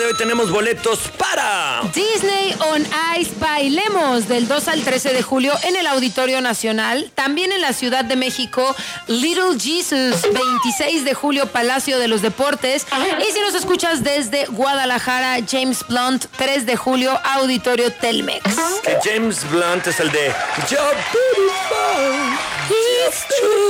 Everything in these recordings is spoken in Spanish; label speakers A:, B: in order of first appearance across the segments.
A: hoy tenemos boletos para
B: Disney on Ice Bailemos del 2 al 13 de julio en el Auditorio Nacional. También en la Ciudad de México, Little Jesus, 26 de julio, Palacio de los Deportes. Y si nos escuchas desde Guadalajara, James Blunt, 3 de julio, Auditorio Telmex.
A: que James Blunt es el de You're beautiful, it's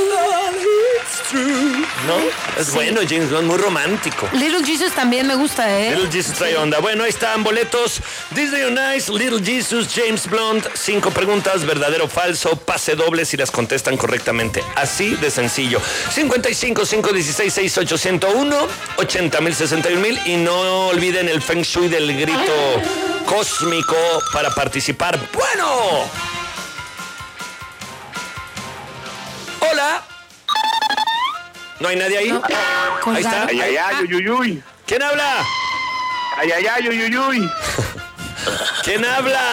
A: true. ¿No? Es
B: Sí.
A: bueno, James Blunt, muy romántico.
B: Little Jesus también me gusta, ¿eh?
A: Little Jesus trae onda. Bueno, ahí están boletos. Disney on Ice, Little Jesus, James Blunt. 5 preguntas, verdadero o falso, pase doble si las contestan correctamente. Así de sencillo. 55 516 6801 80,061,000. Y no olviden el Feng Shui del grito cósmico para participar. Bueno. Hola. ¿No hay nadie ahí? Ahí está.
C: Ay, ay, ay, uy, uy, uy.
A: ¿Quién habla?
C: Ay, ay, ay, uy, uy, uy.
A: ¿Quién habla?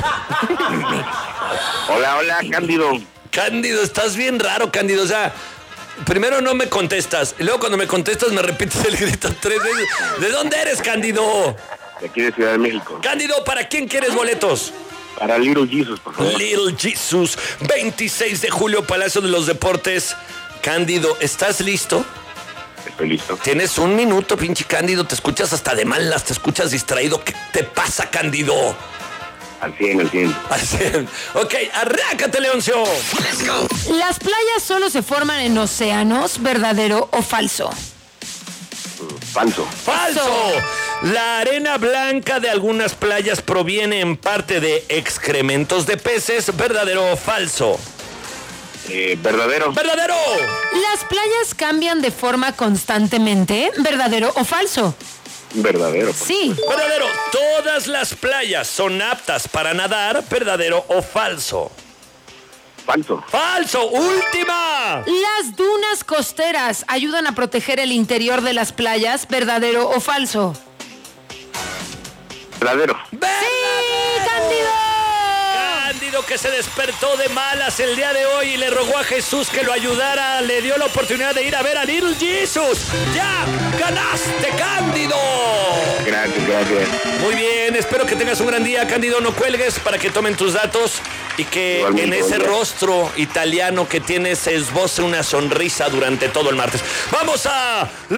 C: Hola, hola, Cándido.
A: Cándido, estás bien raro, Cándido. O sea, primero no me contestas. Y luego cuando me contestas me repites el grito 3 veces. ¿De dónde eres, Cándido?
C: De aquí de Ciudad de México.
A: Cándido, ¿para quién quieres boletos?
C: Para Little Jesus, por favor.
A: Little Jesus, 26 de julio, Palacio de los Deportes. Cándido, ¿estás listo?
C: Estoy listo.
A: Tienes 1 minuto, pinche Cándido. Te escuchas hasta de malas, te escuchas distraído. ¿Qué te pasa, Cándido?
C: Al 100, al 100.
A: Así. Ok, arráncate, Leoncio.
B: Las playas solo se forman en océanos, ¿verdadero o falso?
C: Falso.
A: ¡Falso! La arena blanca de algunas playas proviene en parte de excrementos de peces, ¿verdadero o falso?
C: Verdadero.
A: ¡Verdadero!
B: Las playas cambian de forma constantemente, ¿verdadero o falso?
C: Verdadero.
B: Sí.
A: ¡Verdadero! Todas las playas son aptas para nadar, ¿verdadero o falso?
C: Falso.
A: ¡Falso! ¡Última!
B: Las dunas costeras ayudan a proteger el interior de las playas, ¿verdadero o falso?
C: Verdadero.
B: ¡Sí, Cándido!
A: Cándido, que se despertó de malas el día de hoy y le rogó a Jesús que lo ayudara, le dio la oportunidad de ir a ver a Little Jesus. ¡Ya ganaste, Cándido!
C: Gracias, gracias.
A: Muy bien, espero que tengas un gran día, Cándido. No cuelgues para que tomen tus datos y que
C: Igualmente,
A: en ese
C: buen día.
A: rostro italiano que tienes se esboce una sonrisa durante todo el martes. ¡Vamos a